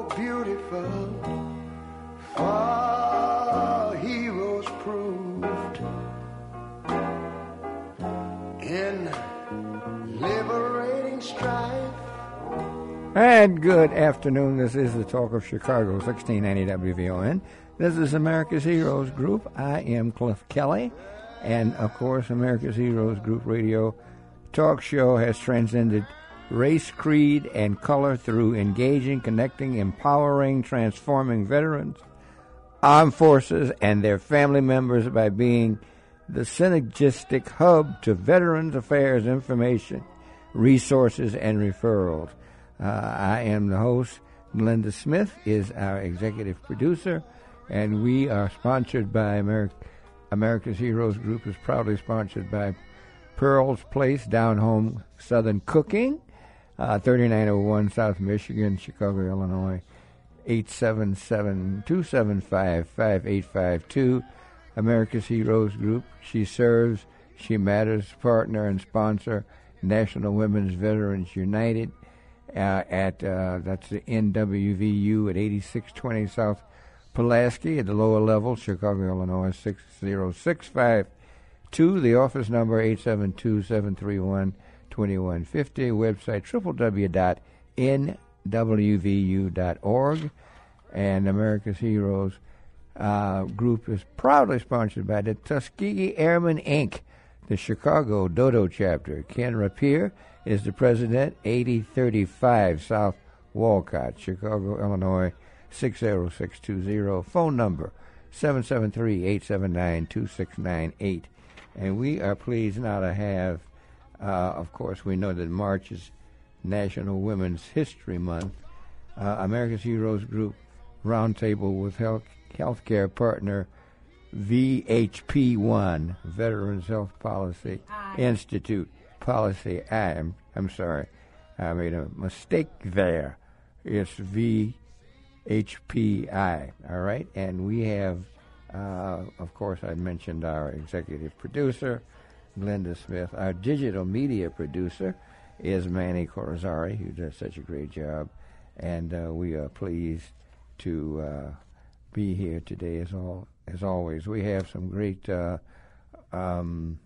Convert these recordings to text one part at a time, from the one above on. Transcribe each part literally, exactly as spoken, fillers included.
so beautiful, for heroes proved in liberating strife. And good afternoon. This is the Talk of Chicago, sixteen ninety W V O N. This is America's Heroes Group. I am Cliff Kelly. And, of course, America's Heroes Group radio talk show has transcended race, creed, and color through engaging, connecting, empowering, transforming veterans, armed forces, and their family members by being the synergistic hub to Veterans Affairs information, resources, and referrals. Uh, I am the host. Glenda Smith is our executive producer, and we are sponsored by Ameri- America's Heroes Group is proudly sponsored by Pearl's Place, Down Home Southern Cooking, uh, thirty-nine oh one South Michigan, Chicago, Illinois, eight seven seven, two seven five, five eight five two. America's Heroes Group. She serves, she matters, partner and sponsor, National Women's Veterans United. Uh, at uh, that's the N W V U at eighty-six twenty South Pulaski at the lower level, Chicago, Illinois, six zero six five two. The office number eight seven two, seven three one, two one five zero. Website w w w dot n w v u dot org. And America's Heroes uh, Group is proudly sponsored by the Tuskegee Airmen, Incorporated, the Chicago Dodo chapter. Ken Rapier is the president, eighty thirty-five South Walcott, Chicago, Illinois, six zero six two zero. Phone number, seven seven three, eight seven nine, two six nine eight. And we are pleased now to have, uh, of course, we know that March is National Women's History Month. Uh, America's Heroes Group Roundtable with health healthcare partner V H P one, Veterans Health Policy Aye. Institute. Policy I. I'm, I'm sorry. I made a mistake there. It's V H P I. All right? And we have, uh, of course, I mentioned our executive producer, Glenda Smith. Our digital media producer is Manny Corazari, who does such a great job. And uh, we are pleased to uh, be here today as all as always. We have some great uh, um,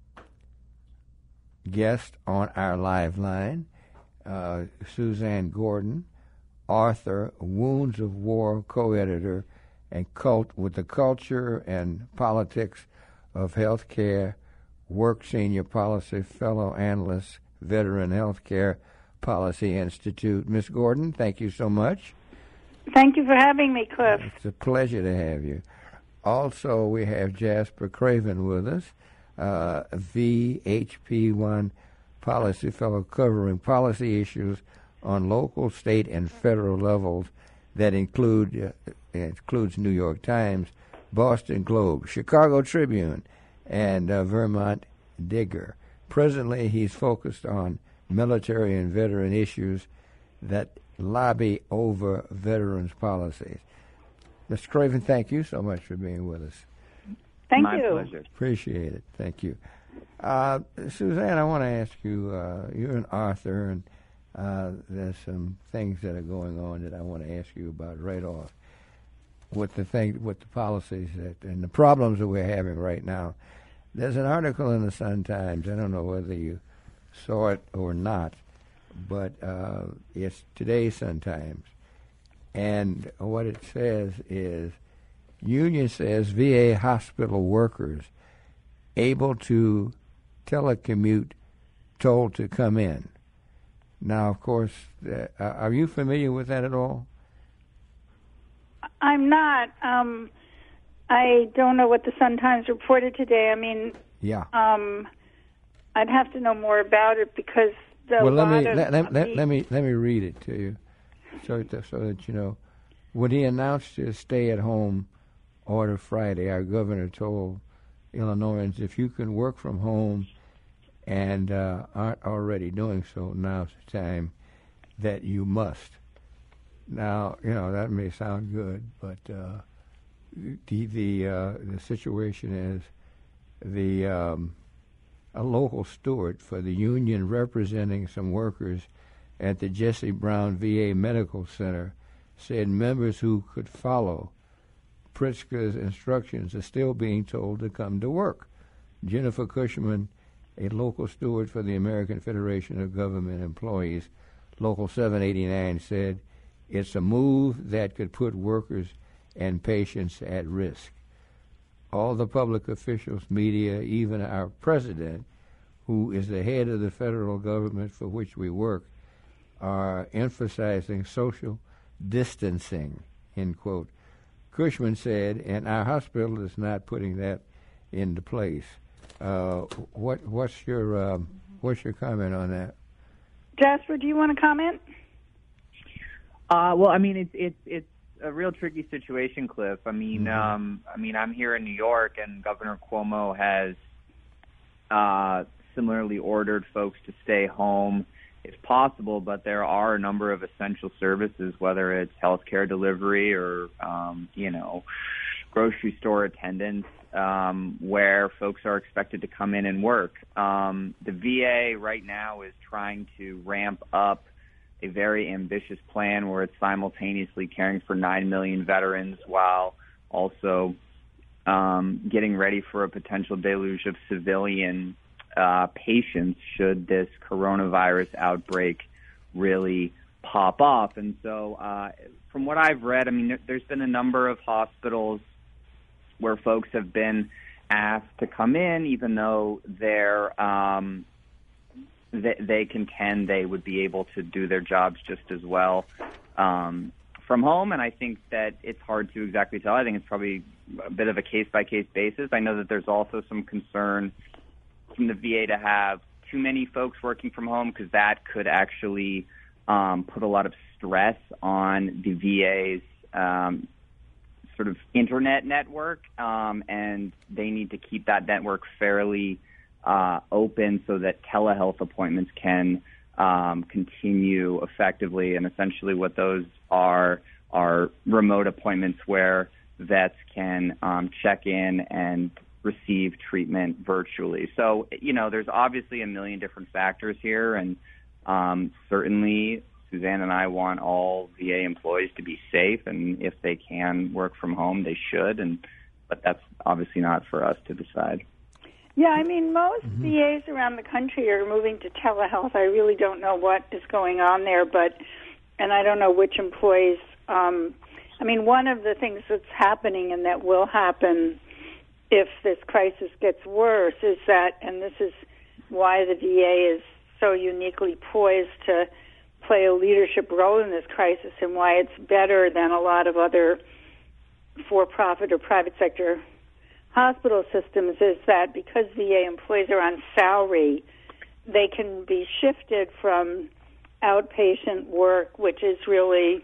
guests on our live line. Uh, Suzanne Gordon, author, Wounds of War co-editor, and cult with the culture and politics of healthcare, work senior policy fellow analyst, Veteran Healthcare Policy Institute. Miss Gordon, thank you so much. Thank you for having me, Cliff. It's a pleasure to have you. Also, we have Jasper Craven with us, uh, V H P one policy fellow covering policy issues on local, state, and federal levels that include uh, includes New York Times, Boston Globe, Chicago Tribune, and uh, Vermont Digger. Presently, he's focused on military and veteran issues that lobby over veterans' policies. Mister Craven, thank you so much for being with us. Thank My you. pleasure. Appreciate it. Thank you. Uh, Suzanne, I want to ask you, uh, you're an author, and uh, there's some things that are going on that I want to ask you about right off with the thing, with the policies that, and the problems that we're having right now. There's an article in the Sun-Times, I don't know whether you saw it or not, but uh, it's today's Sun-Times. And what it says is, union says V A hospital workers able to telecommute told to come in. Now, of course, uh, are you familiar with that at all? I'm not. Um, I don't know what the Sun-Times reported today. I mean, yeah. Um, I'd have to know more about it because the well, let lot me of let, let, let, the, let me let me read it to you, so that, so that you know. When he announced his stay-at-home order Friday, our governor told Illinoisans, if you can work from home and uh, aren't already doing so, now's the time that you must. Now, you know, that may sound good, but uh, the the, uh, the situation is the um, a local steward for the union representing some workers at the Jesse Brown V A Medical Center said members who could follow Pritzker's instructions are still being told to come to work. Jennifer Cushman, a local steward for the American Federation of Government Employees, Local seven eighty-nine, said, "It's a move that could put workers and patients at risk. All the public officials, media, even our president, who is the head of the federal government for which we work, are emphasizing social distancing," end quote. Cushman said, and our hospital is not putting that into place. Uh, what, what's your um, what's your comment on that? Jasper, do you want to comment? Uh, well, I mean, it's it's it's a real tricky situation, Cliff. I mean, Mm-hmm. um, I mean, I'm here in New York, and Governor Cuomo has uh, similarly ordered folks to stay home if possible. But there are a number of essential services, whether it's healthcare delivery or um, you know, grocery store attendance, um, where folks are expected to come in and work. Um, the V A right now is trying to ramp up a very ambitious plan where it's simultaneously caring for nine million veterans while also um, getting ready for a potential deluge of civilian uh, patients should this coronavirus outbreak really pop off. And so uh, from what I've read, I mean, there, there's been a number of hospitals where folks have been asked to come in, even though they're um, they, they contend they would be able to do their jobs just as well um, from home. And I think that it's hard to exactly tell. I think it's probably a bit of a case-by-case basis. I know that there's also some concern from the V A to have too many folks working from home, because that could actually um, put a lot of stress on the V A's um, sort of internet network, um, and they need to keep that network fairly uh, open so that telehealth appointments can um, continue effectively. And essentially what those are are remote appointments where vets can um, check in and receive treatment virtually. So, you know, there's obviously a million different factors here, and um, certainly Suzanne and I want all V A employees to be safe, and if they can work from home, they should. And but that's obviously not for us to decide. Yeah, I mean, most mm-hmm. V As around the country are moving to telehealth. I really don't know what is going on there, but and I don't know which employees. Um, I mean, one of the things that's happening and that will happen if this crisis gets worse is that, and this is why the V A is so uniquely poised to play a leadership role in this crisis, and why it's better than a lot of other for-profit or private sector hospital systems, is that because V A employees are on salary, they can be shifted from outpatient work, which is really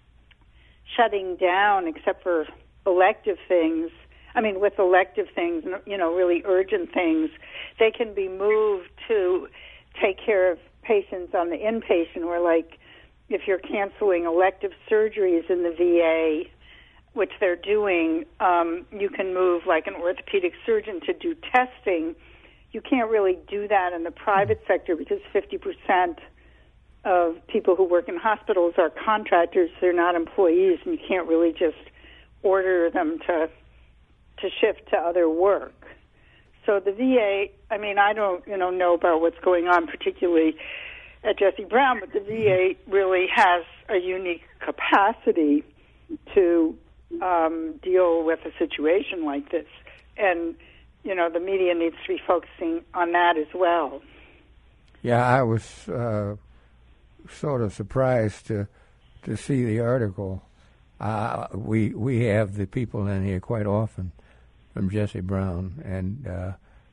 shutting down except for elective things. I mean, with elective things, you know, really urgent things, they can be moved to take care of patients on the inpatient, or like if you're canceling elective surgeries in the V A, which they're doing, um, you can move like an orthopedic surgeon to do testing. You can't really do that in the private sector because fifty percent of people who work in hospitals are contractors. They're not employees, and you can't really just order them to to shift to other work. So the V A, I mean, I don't, you know, know about what's going on particularly at Jesse Brown, but the V A really has a unique capacity to um, deal with a situation like this. And, you know, the media needs to be focusing on that as well. Yeah, I was uh, sort of surprised to to see the article. Uh, we we have the people in here quite often from Jesse Brown, and uh,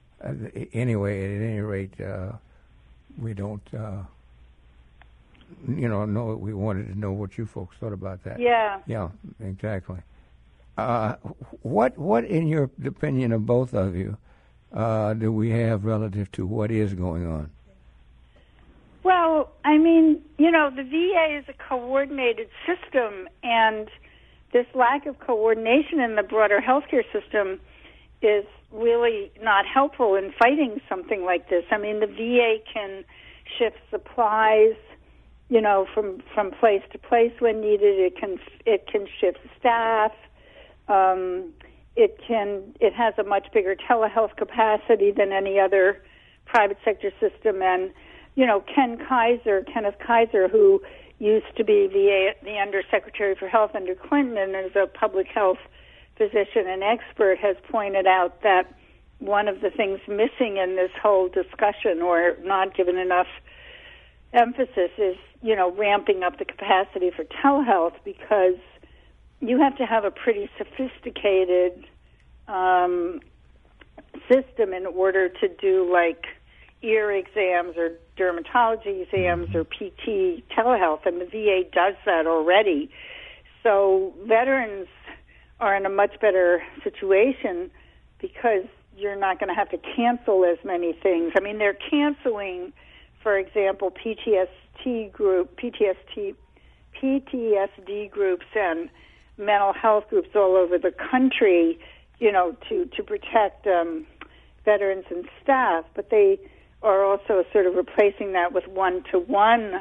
anyway, at any rate, uh, we don't, uh, you know, know. We wanted to know what you folks thought about that. Yeah. Yeah, exactly. Uh, what what, in your opinion of both of you, uh, do we have relative to what is going on? Well, I mean, you know, the V A is a coordinated system, and this lack of coordination in the broader healthcare system is really not helpful in fighting something like this. I mean, the V A can shift supplies you know, from from place to place when needed. It can it can shift staff. Um, it can it has a much bigger telehealth capacity than any other private sector system. And you know, Ken Kaiser, Kenneth Kaiser, who used to be the the Undersecretary for Health under Clinton and is a public health physician and expert, has pointed out that one of the things missing in this whole discussion, or not given enough emphasis, is, you know, ramping up the capacity for telehealth, because you have to have a pretty sophisticated um, system in order to do, like, ear exams or dermatology exams or P T telehealth, and the V A does that already. So veterans are in a much better situation because you're not going to have to cancel as many things. I mean, they're canceling, for example, P T S D group, P T S D, P T S D groups and mental health groups all over the country, you know, to to protect um, veterans and staff, but they are also sort of replacing that with one-to-one,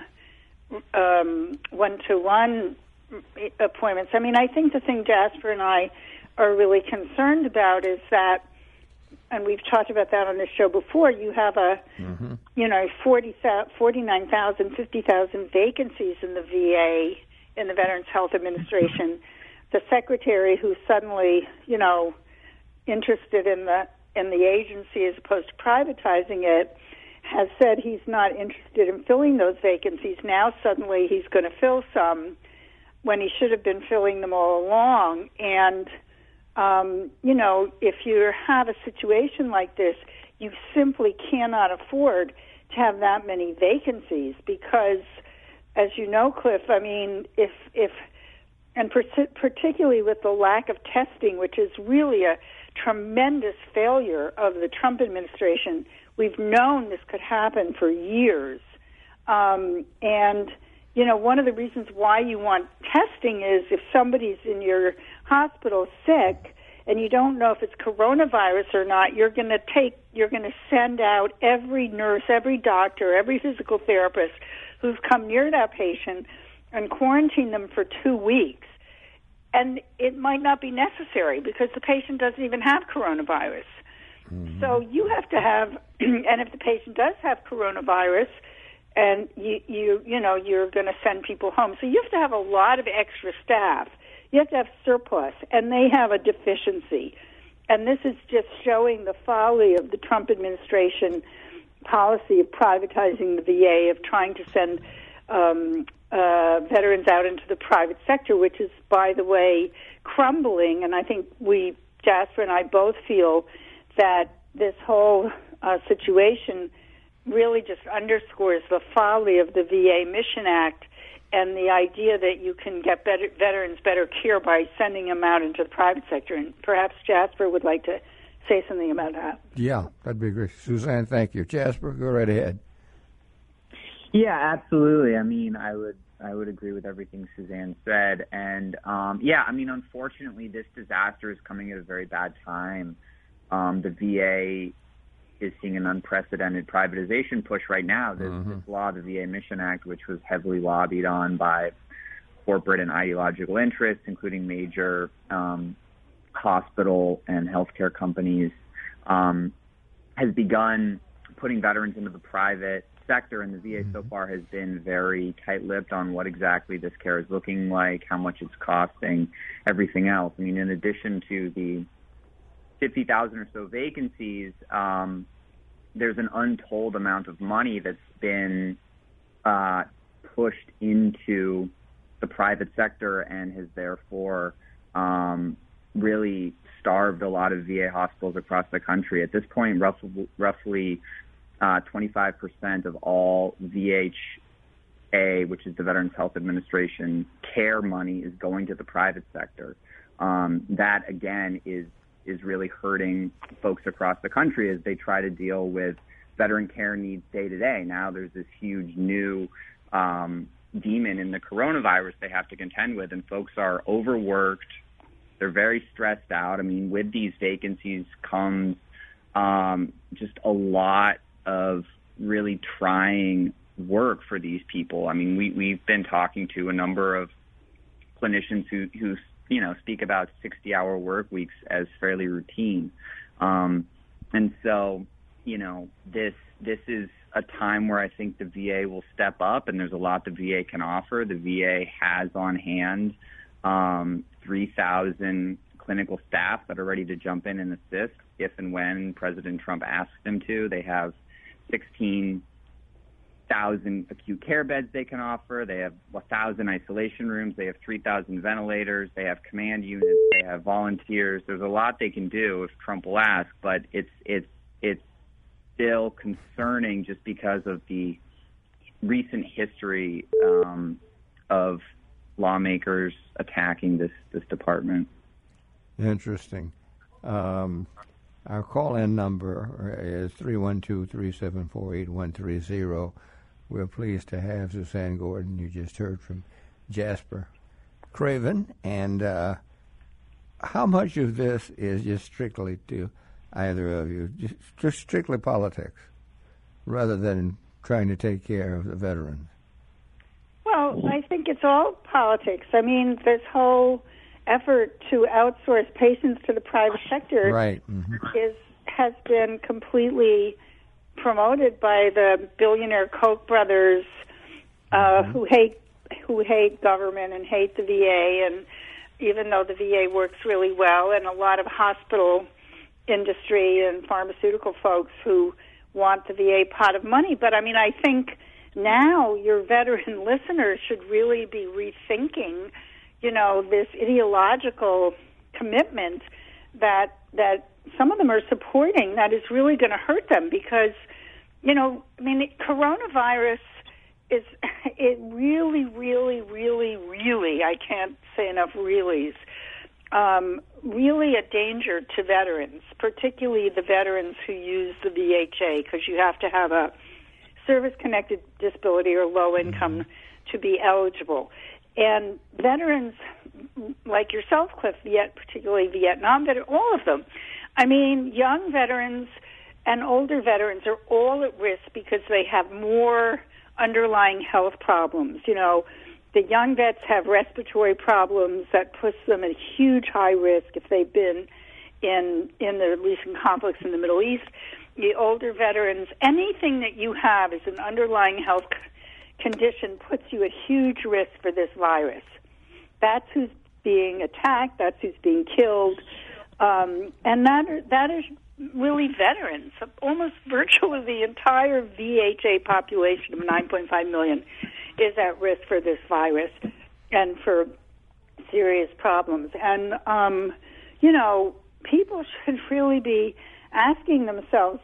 um, one-to-one appointments. I mean, I think the thing Jasper and I are really concerned about is that, and we've talked about that on this show before, you have a, mm-hmm. you know, forty, forty-nine thousand, fifty thousand vacancies in the V A, in the Veterans Health Administration. The secretary who's suddenly, you know, interested in the in the agency as opposed to privatizing it has said he's not interested in filling those vacancies. Now suddenly he's going to fill some when he should have been filling them all along. And, um, you know, if you have a situation like this, you simply cannot afford to have that many vacancies because, as you know, Cliff, I mean, if, if and particularly with the lack of testing, which is really a tremendous failure of the Trump administration. We've known this could happen for years. Um, and, you know, one of the reasons why you want testing is if somebody's in your hospital sick and you don't know if it's coronavirus or not, you're going to take, you're going to send out every nurse, every doctor, every physical therapist who's come near that patient and quarantine them for two weeks. And it might not be necessary because the patient doesn't even have coronavirus. Mm-hmm. So you have to have, and if the patient does have coronavirus, and you you you know you're going to send people home, so you have to have a lot of extra staff. You have to have surplus, and they have a deficiency. And this is just showing the folly of the Trump administration policy of privatizing the V A, of trying to send um, uh, veterans out into the private sector, which is, by the way, crumbling. And I think we, Jasper and I, both feel that this whole uh, situation really just underscores the folly of the V A Mission Act and the idea that you can get better, veterans better care by sending them out into the private sector. And perhaps Jasper would like to say something about that. Yeah, that'd be great. Suzanne, thank you. Jasper, go right ahead. Yeah, absolutely. I mean, I would I would agree with everything Suzanne said. And, um, yeah, I mean, unfortunately, this disaster is coming at a very bad time. Um, the V A is seeing an unprecedented privatization push right now. This, mm-hmm. this law, the V A Mission Act, which was heavily lobbied on by corporate and ideological interests, including major um, hospital and healthcare companies, um, has begun putting veterans into the private sector, and the V A mm-hmm. so far has been very tight-lipped on what exactly this care is looking like, how much it's costing, everything else. I mean, in addition to the fifty thousand or so vacancies, um, there's an untold amount of money that's been uh, pushed into the private sector and has therefore um, really starved a lot of V A hospitals across the country. At this point, roughly, roughly uh, twenty-five percent of all V H A, which is the Veterans Health Administration, care money is going to the private sector. Um, that, again, is is really hurting folks across the country as they try to deal with veteran care needs day to day. Now there's this huge new um, demon in the coronavirus they have to contend with, and folks are overworked. They're very stressed out. I mean, with these vacancies comes um, just a lot of really trying work for these people. I mean, we, we've been talking to a number of clinicians who, who you know, speak about sixty-hour work weeks as fairly routine. Um, and so, you know, this this is a time where I think the V A will step up, and there's a lot the V A can offer. The V A has on hand um, three thousand clinical staff that are ready to jump in and assist if and when President Trump asks them to. They have sixteen thousand acute care beds they can offer. They have one thousand isolation rooms. They have three thousand ventilators. They have command units. They have volunteers. There's a lot they can do if Trump will ask, but it's it's it's still concerning just because of the recent history um, of lawmakers attacking this, this department. Interesting. Um, our call-in number is three one two, three seven four, eight one three zero. We're pleased to have Suzanne Gordon. You just heard from Jasper Craven. And uh, how much of this is just strictly to either of you, just, just strictly politics, rather than trying to take care of the veterans? Well, I think it's all politics. I mean, this whole effort to outsource patients to the private sector right. mm-hmm. is has been completely promoted by the billionaire Koch brothers, uh, mm-hmm. who hate who hate government and hate the V A. And even though the V A works really well, and a lot of hospital industry and pharmaceutical folks who want the V A pot of money. But I mean, I think now your veteran listeners should really be rethinking, you know, this ideological commitment that that some of them are supporting that is really going to hurt them because, you know, I mean, coronavirus is it really, really, really, really, I can't say enough reallys, um, really a danger to veterans, particularly the veterans who use the V H A, because you have to have a service-connected disability or low income mm-hmm. to be eligible. And veterans like yourself, Cliff, Viet, particularly Vietnam veterans, all of them, I mean, young veterans and older veterans are all at risk because they have more underlying health problems. You know, the young vets have respiratory problems that puts them at huge high risk if they've been in in the recent conflicts in the Middle East. The older veterans, anything that you have as an underlying health condition puts you at huge risk for this virus. That's who's being attacked. That's who's being killed. Um, and that that is really veterans. Almost virtually the entire V H A population of nine point five million is at risk for this virus and for serious problems. And, um, you know, people should really be asking themselves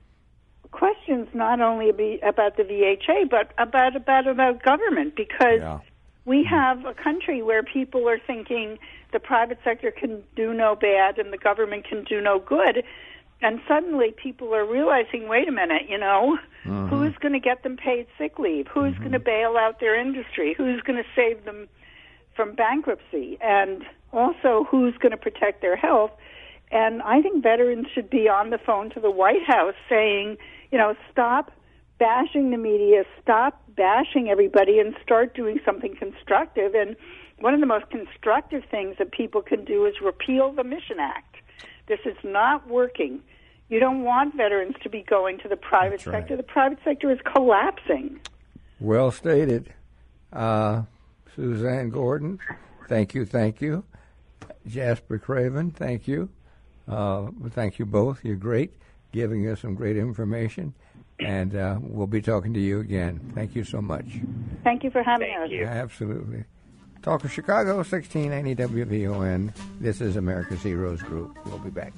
questions not only be about the V H A, but about about, about government, because yeah. we have a country where people are thinking the private sector can do no bad and the government can do no good. And suddenly people are realizing, wait a minute, you know, mm-hmm. who's going to get them paid sick leave? Who's mm-hmm. going to bail out their industry? Who's going to save them from bankruptcy? And also, who's going to protect their health? And I think veterans should be on the phone to the White House saying, you know, stop bashing the media, stop bashing everybody, and start doing something constructive. And one of the most constructive things that people can do is repeal the Mission Act. This is not working. You don't want veterans to be going to the private That's sector. Right. The private sector is collapsing. Well stated. Uh, Suzanne Gordon, thank you, thank you. Jasper Craven, thank you. Uh, thank you both. You're great, giving us some great information. And uh, we'll be talking to you again. Thank you so much. Thank you for having thank us. You. Absolutely. Talk of Chicago, sixteen eighty W V O N. This is America's Heroes Group. We'll be back.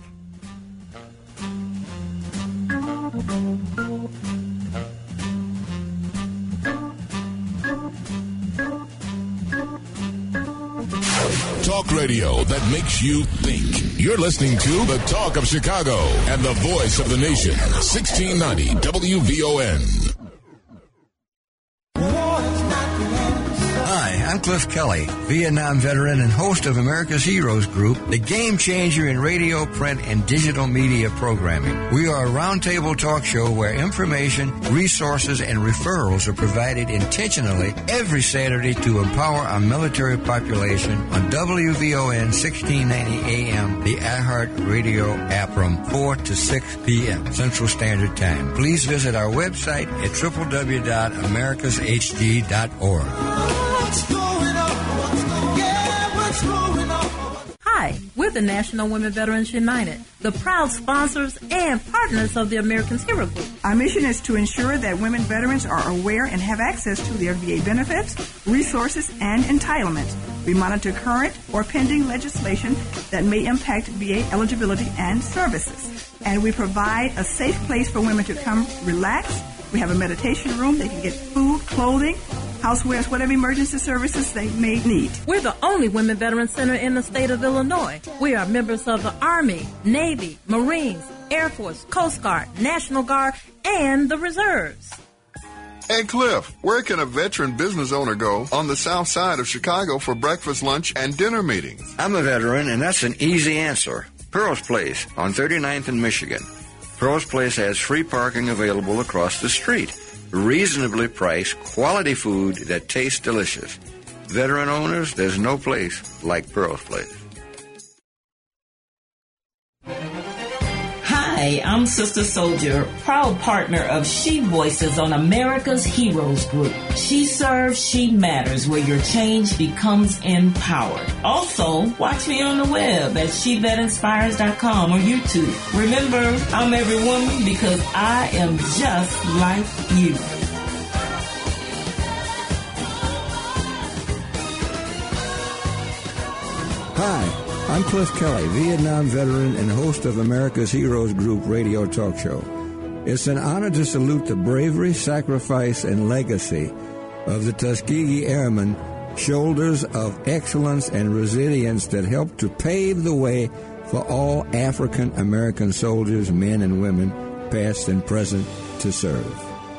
Talk radio that makes you think. You're listening to the Talk of Chicago and the voice of the nation, sixteen ninety W V O N. Hi, I'm Cliff Kelly, Vietnam veteran and host of America's Heroes Group, the game changer in radio, print, and digital media programming. We are a roundtable talk show where information, resources, and referrals are provided intentionally every Saturday to empower our military population on W V O N sixteen ninety A M, the iHeart Radio app from four to six p.m. Central Standard Time. Please visit our website at w w w dot americas h g dot org. Hi, we're the National Women Veterans United, the proud sponsors and partners of the Americans Hero Group. Our mission is to ensure that women veterans are aware and have access to their V A benefits, resources, and entitlements. We monitor current or pending legislation that may impact V A eligibility and services. And we provide a safe place for women to come relax. We have a meditation room. They can get food, clothing, housewares, whatever emergency services they may need. We're the only women veteran center in the state of Illinois. We are members of the Army, Navy, Marines, Air Force, Coast Guard, National Guard, and the Reserves. Hey, Cliff, where can a veteran business owner go on the south side of Chicago for breakfast, lunch, and dinner meetings? I'm a veteran, and that's an easy answer. Pearl's Place on thirty-ninth and Michigan. Pearl's Place has free parking available across the street. Reasonably priced, quality food that tastes delicious. Veteran owners, there's no place like Pearl's Place. Hi, I'm Sister Soldier, proud partner of She Voices on America's Heroes Group. She serves, she matters, where your change becomes empowered. Also, watch me on the web at she vet inspires dot com or YouTube. Remember, I'm every woman because I am just like you. Hi. I'm Cliff Kelly, Vietnam veteran and host of America's Heroes Group radio talk show. It's an honor to salute the bravery, sacrifice, and legacy of the Tuskegee Airmen, shoulders of excellence and resilience that helped to pave the way for all African American soldiers, men and women, past and present, to serve.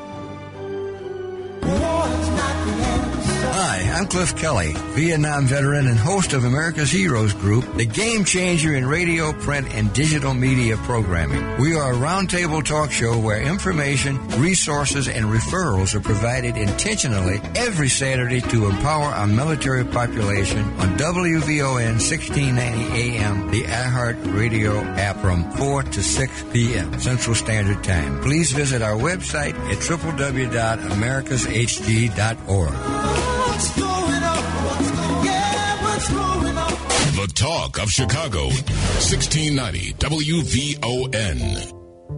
Hi, I'm Cliff Kelly, Vietnam veteran and host of America's Heroes Group, the game changer in radio, print, and digital media programming. We are a roundtable talk show where information, resources, and referrals are provided intentionally every Saturday to empower our military population on W V O N sixteen ninety A M, the iHeart Radio app from four to six p.m. Central Standard Time. Please visit our website at w w w dot americas h g dot org. What's going on? What's going, yeah, what's going on? The Talk of Chicago, sixteen ninety W V O N.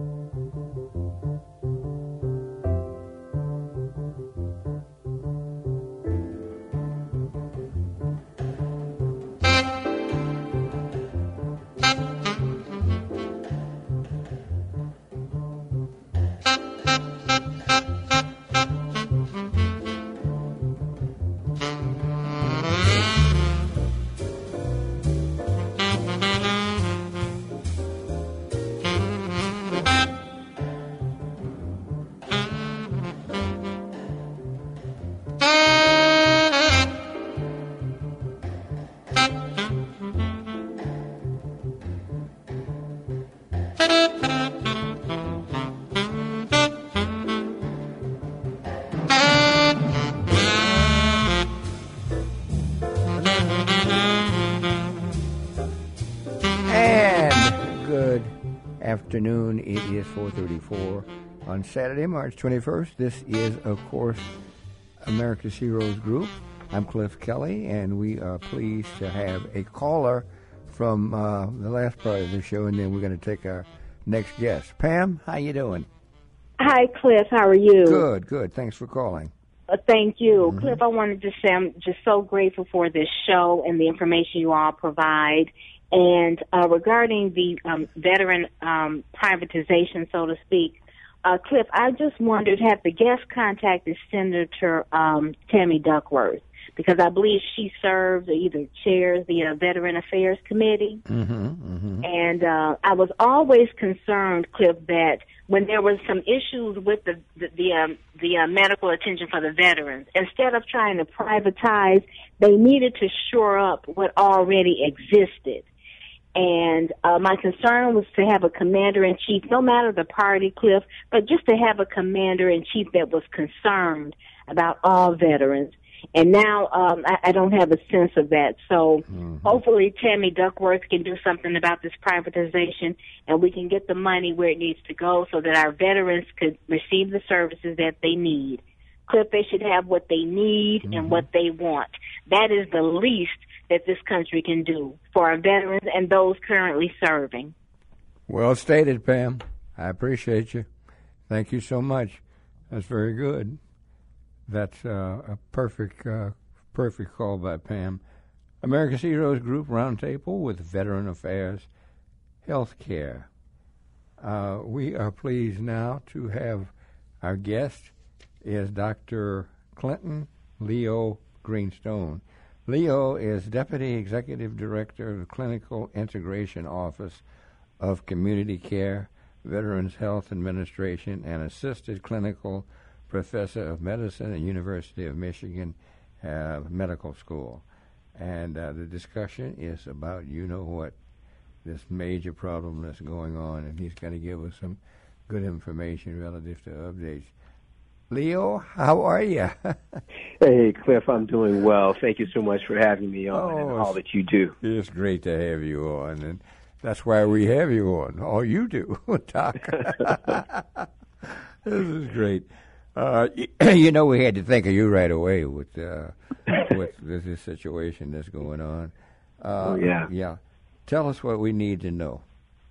Afternoon. It is four thirty-four on Saturday, March twenty-first. This is, of course, America's Heroes Group. I'm Cliff Kelly, and we are pleased to have a caller from uh, the last part of the show, and then we're going to take our next guest. Pam, how you doing? Hi, Cliff. How are you? Good, good. Thanks for calling. Uh, thank you. Mm-hmm. Cliff, I wanted to say I'm just so grateful for this show and the information you all provide. And uh, regarding the um, veteran um, privatization, so to speak, uh, Cliff, I just wondered, have the guest contacted Senator um, Tammy Duckworth? because I believe she serves or either chairs the uh, Veteran Affairs Committee. Mm-hmm, mm-hmm. And uh, I was always concerned, Cliff, that when there was some issues with the the the, um, the uh, medical attention for the veterans, instead of trying to privatize, they needed to shore up what already existed. And uh, my concern was to have a commander-in-chief, no matter the party, Cliff, but just to have a commander-in-chief that was concerned about all veterans. And now um, I, I don't have a sense of that. So mm-hmm. hopefully Tammy Duckworth can do something about this privatization, and we can get the money where it needs to go so that our veterans could receive the services that they need. Cliff, they should have what they need mm-hmm. and what they want. That is the least that this country can do for our veterans and those currently serving. Well stated, Pam. I appreciate you. Thank you so much. That's very good. That's uh, a perfect, uh, perfect call by Pam. America's Heroes Group Roundtable with Veteran Affairs Healthcare. Uh, we are pleased now to have our guest is Doctor Clinton Leo Greenstone. Leo is Deputy Executive Director of the Clinical Integration Office of Community Care, Veterans Health Administration, and Assisted Clinical Professor of Medicine at University of Michigan uh, Medical School. And uh, the discussion is about, you know what, this major problem that's going on, and he's going to give us some good information relative to updates. Leo, how are you? Hey, Cliff, I'm doing well. Thank you so much for having me on oh, and all that you do. It's great to have you on, and that's why we have you on. All you do, Doc. This is great. Uh, you know, we had to think of you right away with uh, with this, this situation that's going on. Uh, oh, yeah. Yeah. Tell us what we need to know.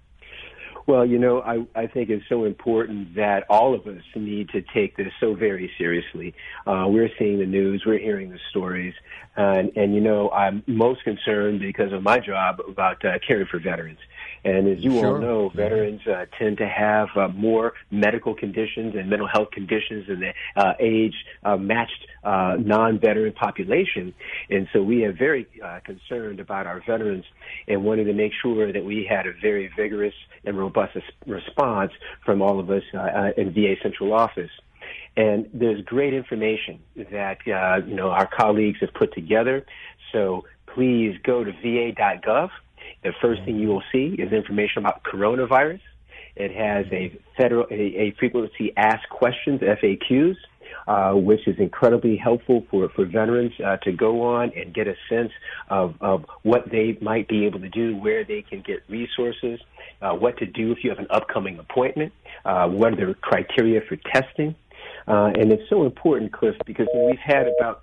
Well, you know, I, I think it's so important that all of us need to take this so very seriously. Uh, we're seeing the news, we're hearing the stories, and, and you know, I'm most concerned because of my job about uh, caring for veterans. And as you sure. all know, veterans uh, tend to have uh, more medical conditions and mental health conditions than the uh, age-matched uh, uh, non-veteran population. And so we are very uh, concerned about our veterans and wanted to make sure that we had a very vigorous and robust response from all of us uh, in V A Central Office. And there's great information that, uh, you know, our colleagues have put together. So please go to V A dot gov. The first thing you will see is information about coronavirus. It has a federal, a, a frequently asked questions, F A Qs, uh, which is incredibly helpful for, for veterans uh, to go on and get a sense of, of what they might be able to do, where they can get resources, uh, what to do if you have an upcoming appointment, uh, what are the criteria for testing. Uh, and it's so important, Cliff, because we've had about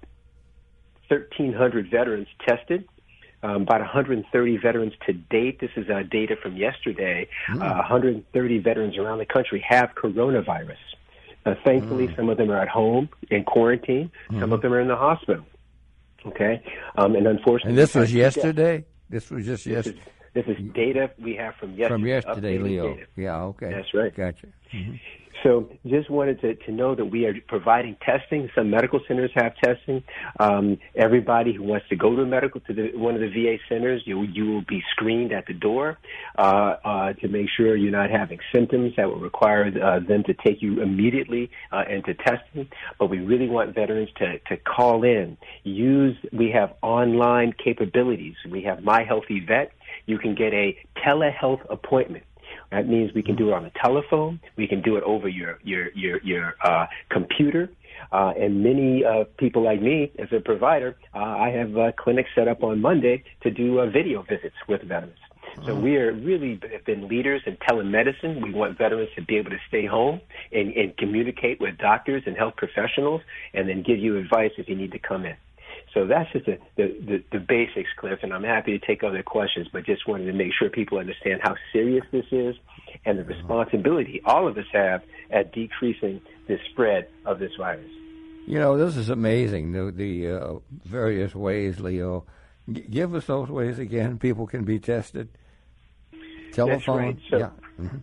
thirteen hundred veterans tested. Um, about one hundred thirty veterans to date. This is uh, data from yesterday. Mm. Uh, one hundred thirty veterans around the country have coronavirus. Uh, thankfully, mm. some of them are at home in quarantine. Mm. Some of them are in the hospital. Okay? Um, and unfortunately... And this was yesterday? Death. This was just yesterday? This is, this is data we have from yesterday. From yesterday, Leo. Data. Yeah, okay. That's right. Gotcha. Mm-hmm. So just wanted to, to know that we are providing testing. Some medical centers have testing. Um, everybody who wants to go to a medical to the, one of the V A centers, you you will be screened at the door uh, uh, to make sure you're not having symptoms that will require uh, them to take you immediately uh, into testing. But we really want veterans to, to call in. Use we have online capabilities. We have My Healthy Vet. You can get a telehealth appointment. That means we can do it on the telephone. We can do it over your your your your uh, computer. Uh, and many uh, people like me, as a provider, uh, I have uh, clinics set up on Monday to do uh, video visits with veterans. So we are really have been leaders in telemedicine. We want veterans to be able to stay home and, and communicate with doctors and health professionals, and then give you advice if you need to come in. So that's just the, the, the, the basics, Cliff, and I'm happy to take other questions, but just wanted to make sure people understand how serious this is and the responsibility all of us have at decreasing the spread of this virus. You know, this is amazing, the, the uh, various ways, Leo. G- give us those ways again. People can be tested. Telephone. That's right. So yeah. Mm-hmm.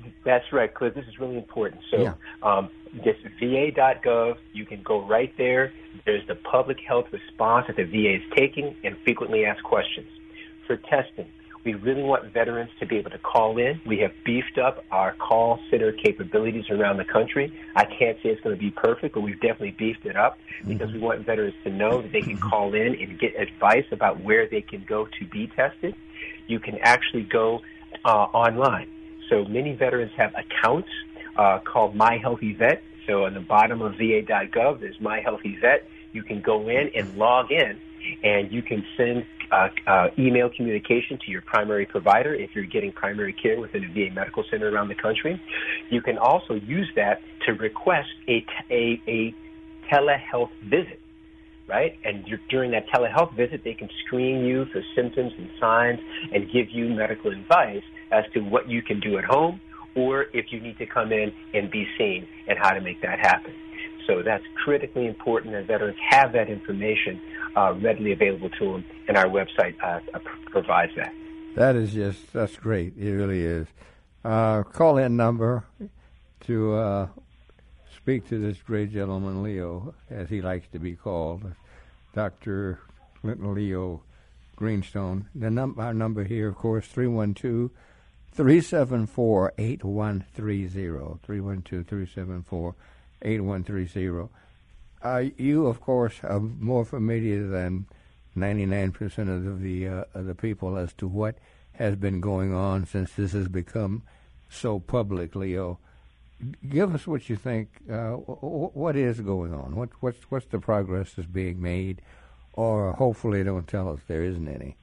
That's right, Cliff. This is really important. So Yeah. um, just V A dot gov, you can go right there. There's the public health response that the V A is taking and frequently asked questions. For testing, we really want veterans to be able to call in. We have beefed up our call center capabilities around the country. I can't say it's going to be perfect, but we've definitely beefed it up because we want veterans to know that they can call in and get advice about where they can go to be tested. You can actually go uh, online. So many veterans have accounts uh, called My Healthy Vet. So on the bottom of V A dot gov, there's My Healthy Vet. You can go in and log in, and you can send uh, uh, email communication to your primary provider if you're getting primary care within a V A medical center around the country. You can also use that to request a, t- a, a telehealth visit, right? And you're, during that telehealth visit, they can screen you for symptoms and signs and give you medical advice as to what you can do at home or if you need to come in and be seen and how to make that happen. So that's critically important that veterans have that information uh, readily available to them, and our website uh, provides that. That is just, that's great. It really is. Uh, call-in number to uh, speak to this great gentleman, Leo, as he likes to be called, Doctor Clinton Leo Greenstone. The num- our number here, of course, three one two, three seven four, eight one three zero, three one two, three seven four, eight one three zero. Uh, you, of course, are more familiar than ninety-nine percent of the uh, of the people as to what has been going on since this has become so public, Leo. Give us what you think. Uh, what is going on? What what's what's the progress that's being made, or hopefully don't tell us there isn't any.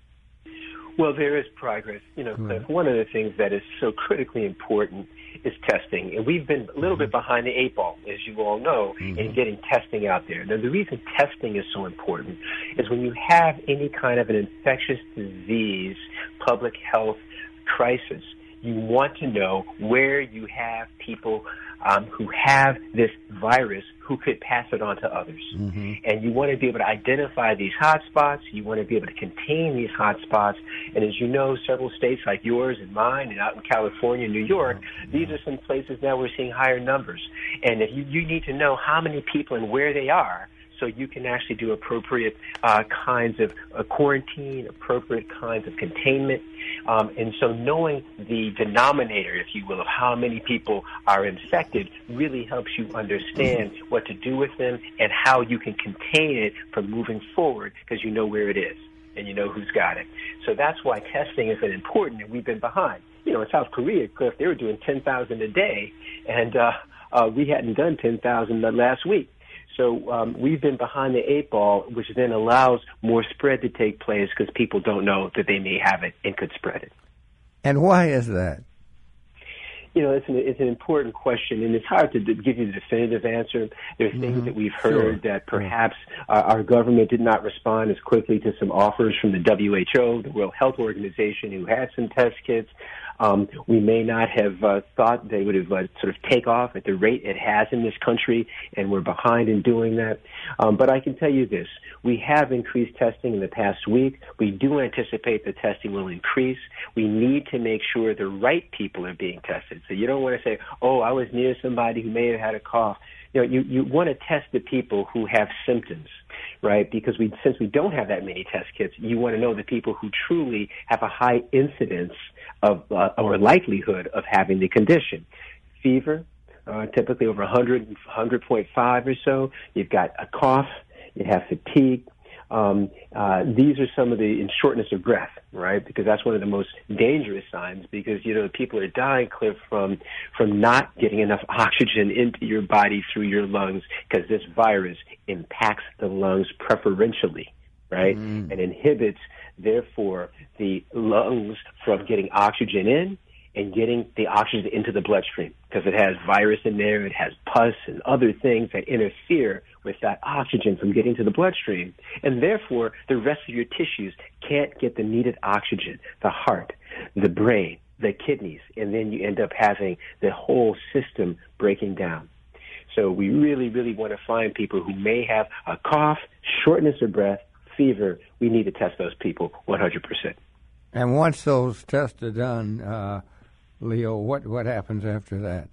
Well, there is progress. You know, Cliff, one of the things that is so critically important is testing. And we've been a little bit behind the eight ball, as you all know, mm-hmm. in getting testing out there. Now, the reason testing is so important is when you have any kind of an infectious disease, public health crisis, you want to know where you have people um, who have this virus who could pass it on to others. Mm-hmm. And you want to be able to identify these hot spots. You want to be able to contain these hot spots. And as you know, several states like yours and mine and out in California, New York, these are some places now we're seeing higher numbers. And if you, you need to know how many people and where they are, so you can actually do appropriate uh, kinds of uh, quarantine, appropriate kinds of containment. Um, and so knowing the denominator, if you will, of how many people are infected really helps you understand what to do with them and how you can contain it from moving forward because you know where it is and you know who's got it. So that's why testing is important, and we've been behind. You know, in South Korea, Cliff, they were doing ten thousand a day, and uh, uh, we hadn't done ten thousand last week. So um, we've been behind the eight ball, which then allows more spread to take place because people don't know that they may have it and could spread it. And why is that? You know, it's an, it's an important question, and it's hard to d- give you the definitive answer. There are things mm-hmm. that we've heard sure. that perhaps uh, our government did not respond as quickly to some offers from the W H O, the World Health Organization, who had some test kits. Um, we may not have uh, thought they would have uh, sort of take off at the rate it has in this country, and we're behind in doing that. Um, but I can tell you this. We have increased testing in the past week. We do anticipate the testing will increase. We need to make sure the right people are being tested. So you don't want to say, oh, I was near somebody who may have had a cough. You know, you, you want to test the people who have symptoms, right? Because we, since we don't have that many test kits, you want to know the people who truly have a high incidence of uh, or likelihood of having the condition. Fever, uh, typically over one hundred, one hundred point five or so. You've got a cough. You have fatigue. Um, uh, these are some of the in shortness of breath, right? Because that's one of the most dangerous signs. Because you know people are dying, Cliff, from from not getting enough oxygen into your body through your lungs, because this virus impacts the lungs preferentially, right, mm. and inhibits, therefore, the lungs from getting oxygen in and getting the oxygen into the bloodstream, because it has virus in there, it has pus and other things that interfere with that oxygen from getting to the bloodstream. And therefore, the rest of your tissues can't get the needed oxygen, the heart, the brain, the kidneys, and then you end up having the whole system breaking down. So we really, really want to find people who may have a cough, shortness of breath, fever. We need to test those people one hundred percent. And once those tests are done, uh, Leo, what, what happens after that?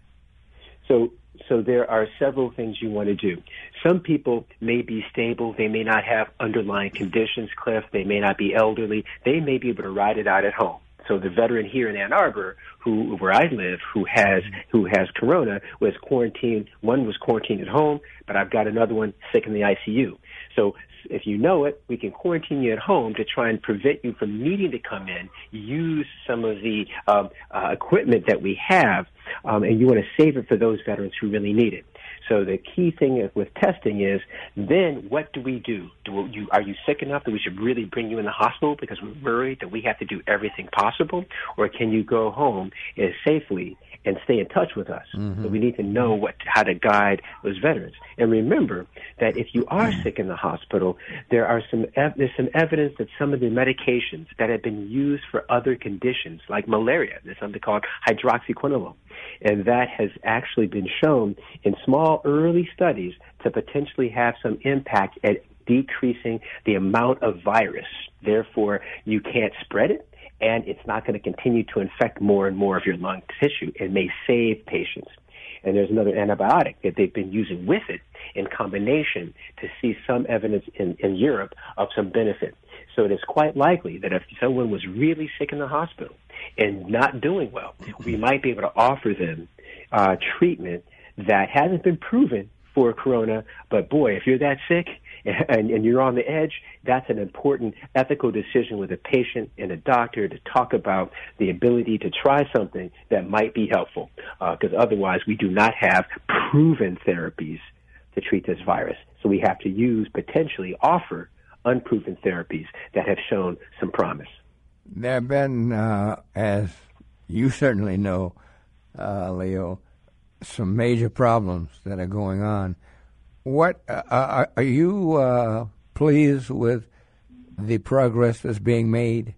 So, so there are several things you want to do. Some people may be stable. They may not have underlying conditions, Cliff. They may not be elderly. They may be able to ride it out at home. So the veteran here in Ann Arbor, who where I live, who has who has corona, was quarantined. One was quarantined at home, but I've got another one sick in the I C U. So if you know it, we can quarantine you at home to try and prevent you from needing to come in, use some of the um, uh, equipment that we have, um, and you want to save it for those veterans who really need it. So the key thing with testing is, then what do we do? Do you, are you sick enough that we should really bring you in the hospital because we're worried that we have to do everything possible? Or can you go home uh, safely and stay in touch with us? Mm-hmm. So we need to know what how to guide those veterans. And remember that if you are sick in the hospital, there are some ev- there's some evidence that some of the medications that have been used for other conditions, like malaria, there's something called hydroxyquinone, and that has actually been shown in small early studies to potentially have some impact at decreasing the amount of virus. Therefore, you can't spread it, and it's not going to continue to infect more and more of your lung tissue. It may save patients. And there's another antibiotic that they've been using with it in combination to see some evidence in, in Europe of some benefit. So it is quite likely that if someone was really sick in the hospital and not doing well, we might be able to offer them uh, treatment that hasn't been proven for corona. But boy, if you're that sick and, and you're on the edge, that's an important ethical decision with a patient and a doctor to talk about the ability to try something that might be helpful. Because uh, otherwise, we do not have proven therapies to treat this virus. So we have to use, potentially offer, unproven therapies that have shown some promise. There have been, uh, as you certainly know, uh, Leo, some major problems that are going on. What uh, are, are you uh, pleased with the progress that's being made?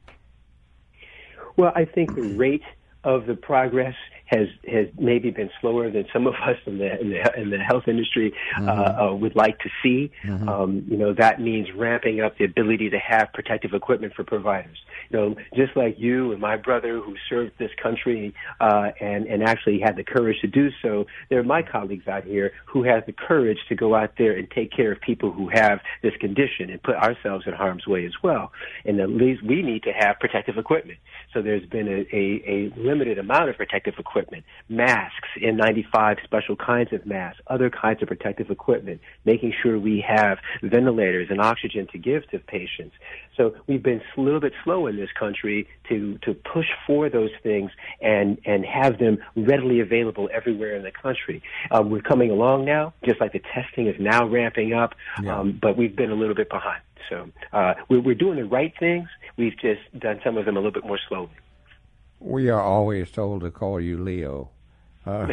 Well, I think the rate of the progress has has maybe been slower than some of us in the in the, in the health industry mm-hmm. uh, uh, would like to see. Mm-hmm. Um, you know, that means ramping up the ability to have protective equipment for providers. You know, just like you and my brother who served this country uh, and and actually had the courage to do so, there are my colleagues out here who have the courage to go out there and take care of people who have this condition and put ourselves in harm's way as well. And at least we need to have protective equipment. So there's been a, a, a limited amount of protective equipment, masks, N ninety-five, special kinds of masks, other kinds of protective equipment, making sure we have ventilators and oxygen to give to patients. So we've been a little bit slow in this country to, to push for those things and, and have them readily available everywhere in the country. Um, we're coming along now, just like the testing is now ramping up, yeah. um, but we've been a little bit behind. So uh, we're, we're doing the right things. We've just done some of them a little bit more slowly. We are always told to call you Leo. Uh,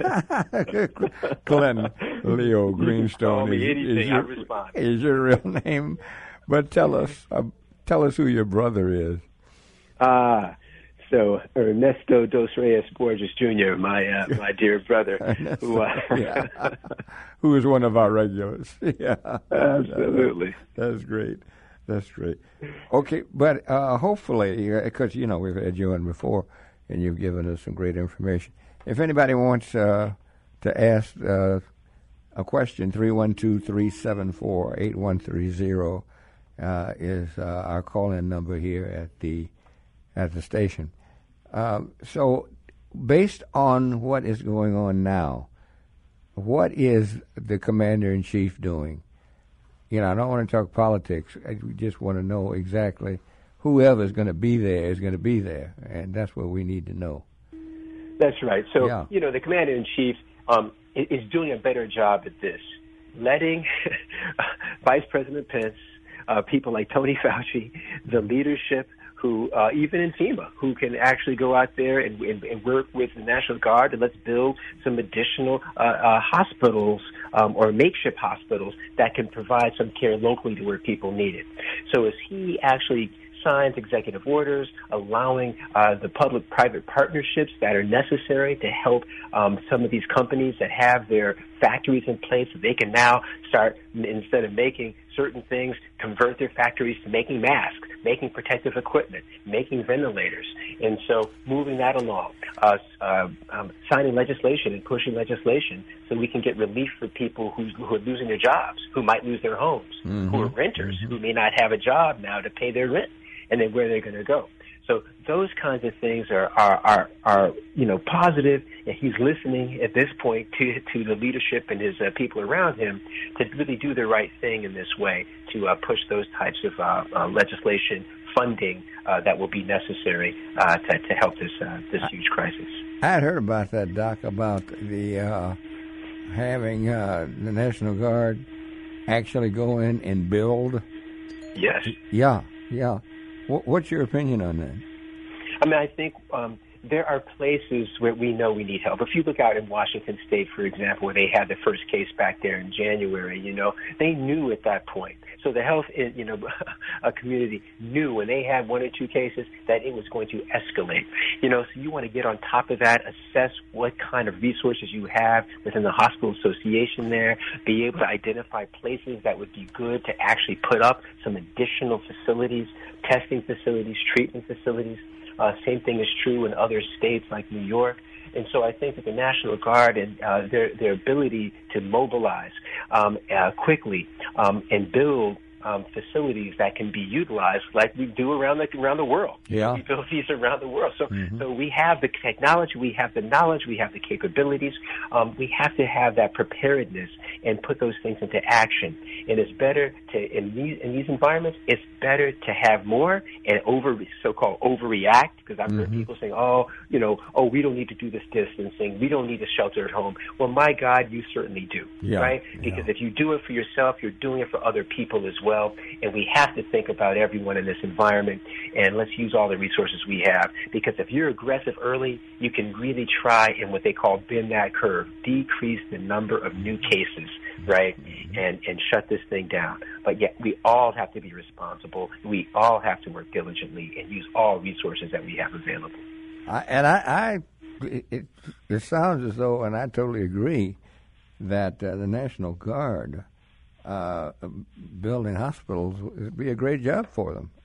Glenn Leo Greenstone is, anything, is, your, is your real name. But tell us, uh, tell us who your brother is. Ah, uh, so Ernesto Dos Reyes Borges Junior, my uh, my dear brother, who uh, yeah. who is one of our regulars. Yeah, absolutely. That's great. That's great. Okay, but uh, hopefully, because, you know, we've had you on before, and you've given us some great information. If anybody wants uh, to ask uh, a question, three one two, three seven four, eight one three zero uh, is uh, our call-in number here at the at the station. Um, so, based on what is going on now, what is the Commander-in-Chief doing? You know, I don't want to talk politics. I just want to know exactly whoever's going to be there is going to be there, and that's what we need to know. That's right. So, yeah. you know, the Commander-in-Chief um, is doing a better job at this, letting Vice President Pence, uh, people like Tony Fauci, the leadership who, uh, even in FEMA, who can actually go out there and, and, and work with the National Guard and let's build some additional uh, uh, hospitals um, or makeshift hospitals that can provide some care locally to where people need it. So as he actually signs executive orders allowing uh, the public-private partnerships that are necessary to help um, some of these companies that have their factories in place so they can now start, instead of making certain things, convert their factories to making masks, making protective equipment, making ventilators. And so moving that along, uh, uh, um, signing legislation and pushing legislation so we can get relief for people who, who are losing their jobs, who might lose their homes, mm-hmm. who are renters, mm-hmm. who may not have a job now to pay their rent, and then where they're going to go. So those kinds of things are, are, are, are, you know, positive, and he's listening at this point to, to the leadership and his uh, people around him to really do the right thing in this way, to uh, push those types of uh, uh, legislation, funding uh, that will be necessary uh, to, to help this uh, this huge crisis. I had heard about that, Doc, about the uh, having uh, the National Guard actually go in and build. Yes. Yeah, yeah. What's your opinion on that? I mean, I think um, there are places where we know we need help. If you look out in Washington State, for example, where they had the first case back there in January, you know, they knew at that point. So the health, you know, a community knew when they had one or two cases that it was going to escalate. You know, so you want to get on top of that, assess what kind of resources you have within the hospital association there, be able to identify places that would be good to actually put up some additional facilities, testing facilities, treatment facilities. Uh, same thing is true in other states like New York. And so I think that the National Guard and uh, their their ability to mobilize um, uh, quickly um, and build um, facilities that can be utilized like we do around the around the world. Yeah. We build these around the world. So mm-hmm. so we have the technology, we have the knowledge, we have the capabilities. Um, we have to have that preparedness and put those things into action. And it's better to in these in these environments. It's better to have more and over so-called overreact, because I've heard mm-hmm. people saying, "Oh, you know, oh, we don't need to do this distancing. We don't need to shelter at home." Well, my God, you certainly do, yeah. right? Because yeah. if you do it for yourself, you're doing it for other people as well. And we have to think about everyone in this environment, and let's use all the resources we have. Because if you're aggressive early, you can really try and what they call bend that curve, decrease the number of new cases, right, and and shut this thing down. But yet we all have to be responsible. We all have to work diligently and use all resources that we have available. I, and I, I it, it sounds as though, and I totally agree, that uh, the National Guard uh, building hospitals would be a great job for them.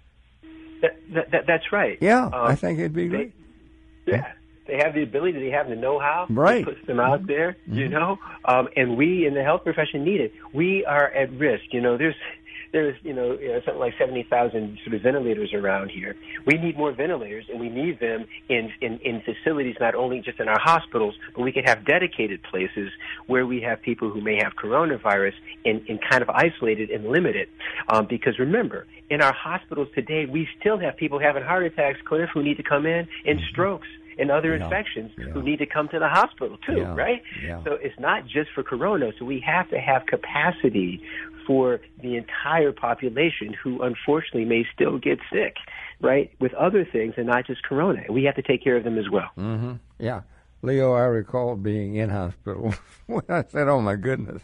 That, that, that, that's right. Yeah, um, I think it'd be great. They, yeah. They have the ability, they have the know-how. Right. It puts them out there, mm-hmm. you know, um, and we in the health profession need it. We are at risk. You know, there's, there's you know, you know something like seventy thousand sort of ventilators around here. We need more ventilators, and we need them in, in, in facilities, not only just in our hospitals, but we could have dedicated places where we have people who may have coronavirus and, and kind of isolated and limited. Um, because remember, in our hospitals today, we still have people having heart attacks, Cliff, who need to come in, and strokes and other yeah. infections yeah. who need to come to the hospital too, yeah. right? Yeah. So it's not just for corona. So we have to have capacity for the entire population who unfortunately may still get sick, right, with other things and not just corona. We have to take care of them as well. Mm-hmm. Yeah. Leo, I recall being in hospital when I said, oh, my goodness.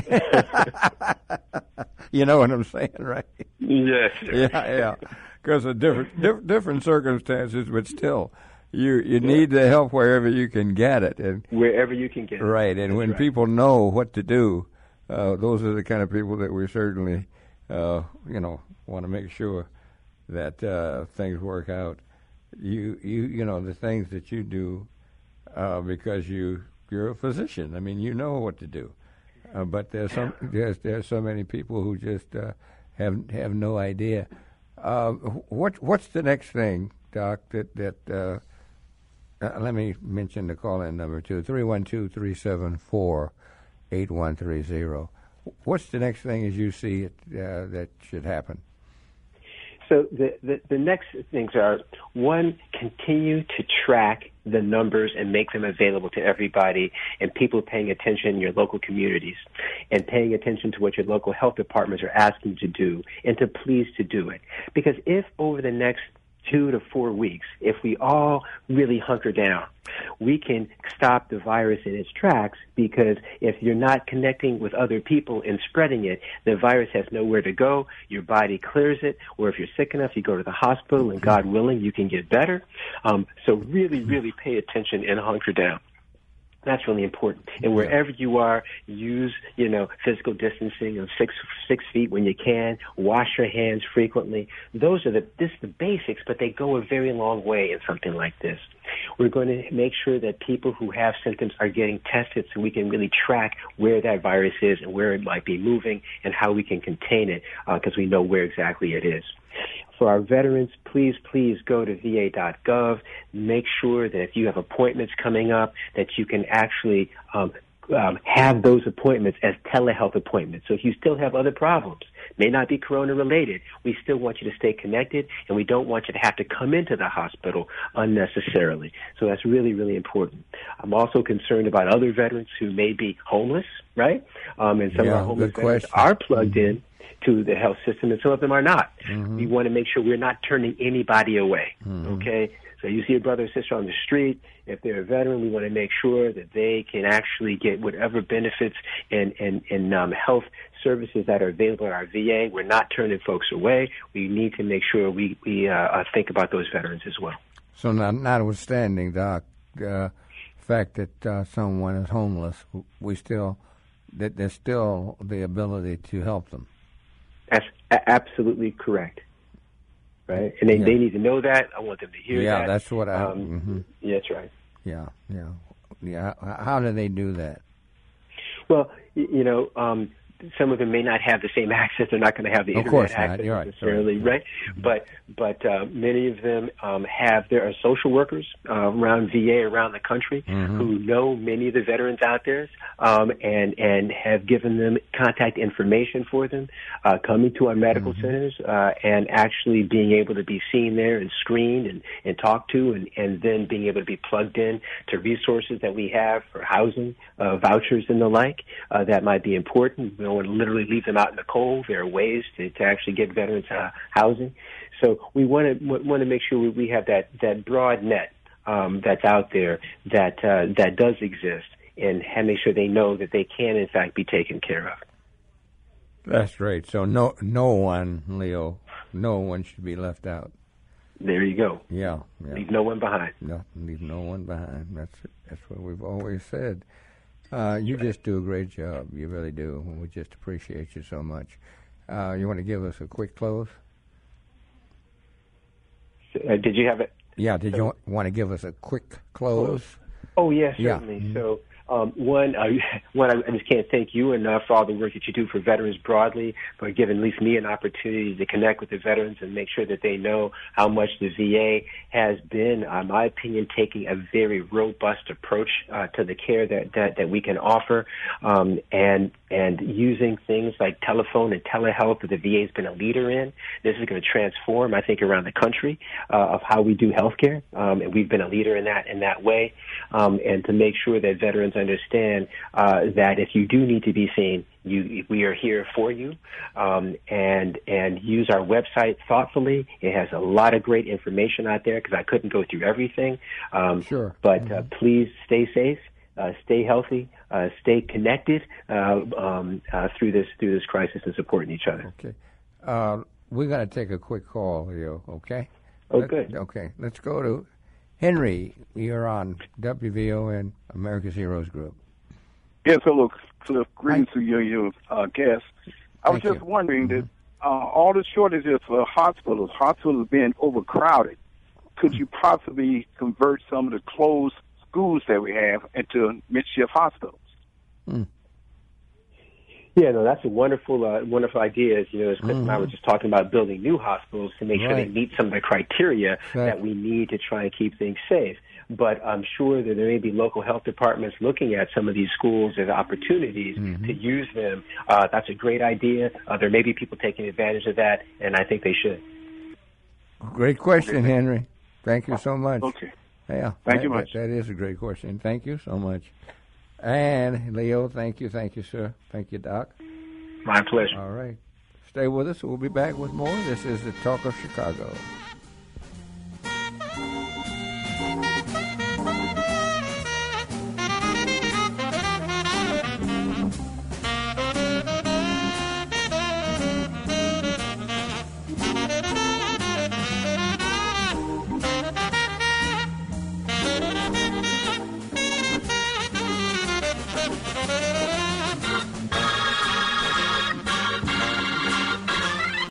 You know what I'm saying, right? Yes. Yeah, yeah. Because of different, diff- different circumstances, but still, you you yeah. need the help wherever you can get it. And wherever you can get it. Right, and That's when right. people know what to do, uh, those are the kind of people that we certainly, uh, you know, want to make sure that uh, things work out. You, you, you know, the things that you do uh, because you you're a physician. I mean, you know what to do. Uh, but there's some there's there's so many people who just uh, have have no idea. Uh, what what's the next thing, Doc? That that uh, uh, let me mention the call-in number too: three one two three seven four eight one three zero. What's the next thing as you see it uh, that should happen? So the, the the next things are, one, continue to track the numbers and make them available to everybody, and people paying attention in your local communities and paying attention to what your local health departments are asking you to do, and to please to do it. Because if over the next two to four weeks, if we all really hunker down, we can stop the virus in its tracks, because if you're not connecting with other people and spreading it, the virus has nowhere to go. Your body clears it, or if you're sick enough, you go to the hospital, and God willing, you can get better. Um, so really, really pay attention and hunker down. That's really important. And wherever you are, use, you know, physical distancing of six six feet when you can. Wash your hands frequently. Those are the this is the basics, but they go a very long way in something like this. We're going to make sure that people who have symptoms are getting tested so we can really track where that virus is and where it might be moving and how we can contain it because uh, we know where exactly it is. For our veterans, please, please go to V A dot gov. Make sure that if you have appointments coming up, that you can actually um, um, have those appointments as telehealth appointments. So if you still have other problems, may not be corona-related, we still want you to stay connected, and we don't want you to have to come into the hospital unnecessarily. So that's really, really important. I'm also concerned about other veterans who may be homeless, right? Um, and some yeah, of our homeless veterans question. are plugged mm-hmm. in to the health system, and some of them are not. Mm-hmm. We want to make sure we're not turning anybody away, mm-hmm. okay? So you see a brother or sister on the street, if they're a veteran, we want to make sure that they can actually get whatever benefits and, and, and um, health services that are available at our V A. We're not turning folks away. We need to make sure we, we uh, think about those veterans as well. So not, notwithstanding, Doc, uh, fact that uh, someone is homeless, we still, that there's still the ability to help them. That's a- absolutely correct. Right, and they, yeah. they need to know that. I want them to hear yeah, that. Yeah, that's what I. Um, mm-hmm. Yeah, that's right. Yeah, yeah, yeah. How, how do they do that? Well, you know, um, some of them may not have the same access. They're not going to have the of internet course access not. You're right. necessarily, right? right? Mm-hmm. But but uh, many of them um, have. There are social workers uh, around V A around the country mm-hmm. who know many of the veterans out there, um, and and have given them contact information for them, uh, coming to our medical mm-hmm. centers uh, and actually being able to be seen there and screened and, and talked to, and, and then being able to be plugged in to resources that we have for housing, uh, vouchers and the like uh, that might be important. We don't want to literally leave them out in the cold. There are ways to, to actually get veterans uh, housing. So we want to want to make sure we, we have that, that broad net um, that's out there that uh, that does exist, and make sure they know that they can in fact be taken care of. That's right. So no no one, Leo, no one should be left out. There you go. Yeah, yeah. Leave no one behind. No, leave no one behind. That's that's what we've always said. Uh, you just do a great job. You really do. We just appreciate you so much. Uh, you want to give us a quick close? Uh, did you have it? Yeah. Did you want to give us a quick close? Oh yes, yeah, certainly. Mm-hmm. So. Um, one, uh, one, I just can't thank you enough for all the work that you do for veterans broadly, for giving at least me an opportunity to connect with the veterans and make sure that they know how much the V A has been, in my opinion, taking a very robust approach uh, to the care that, that, that we can offer, um, and and using things like telephone and telehealth that the V A has been a leader in. This is going to transform, I think, around the country uh, of how we do healthcare, um, and we've been a leader in that in that way, um, and to make sure that veterans understand uh, that if you do need to be seen, you, we are here for you, um, and and use our website thoughtfully. It has a lot of great information out there because I couldn't go through everything. Um, sure. But mm-hmm. uh, please stay safe, uh, stay healthy, uh, stay connected uh, um, uh, through this through this crisis and supporting each other. Okay. Uh, we're going to take a quick call, Leo. Okay. Oh, Let, good. Okay. Let's go to Henry. You're on W V O N, America's Heroes Group. Yes, hello, Cliff. Greetings to your, your uh, guests. I was Thank just you. wondering mm-hmm. that uh, all the shortages for hospitals, hospitals being overcrowded, could you possibly convert some of the closed schools that we have into makeshift hospitals? Mm. Yeah, no, that's a wonderful, uh, wonderful idea. As you know, as Chris mm-hmm. and I were just talking about building new hospitals to make right. sure they meet some of the criteria right. that we need to try and keep things safe. But I'm sure that there may be local health departments looking at some of these schools as opportunities mm-hmm. to use them. Uh, that's a great idea. Uh, there may be people taking advantage of that, and I think they should. Great question, Henry. Thank you so much. Okay. Yeah. Thank that, you much. That, that is a great question. Thank you so much. And Leo, thank you, thank you, sir. Thank you, Doc. My pleasure. All right. Stay with us. We'll be back with more. This is the Talk of Chicago.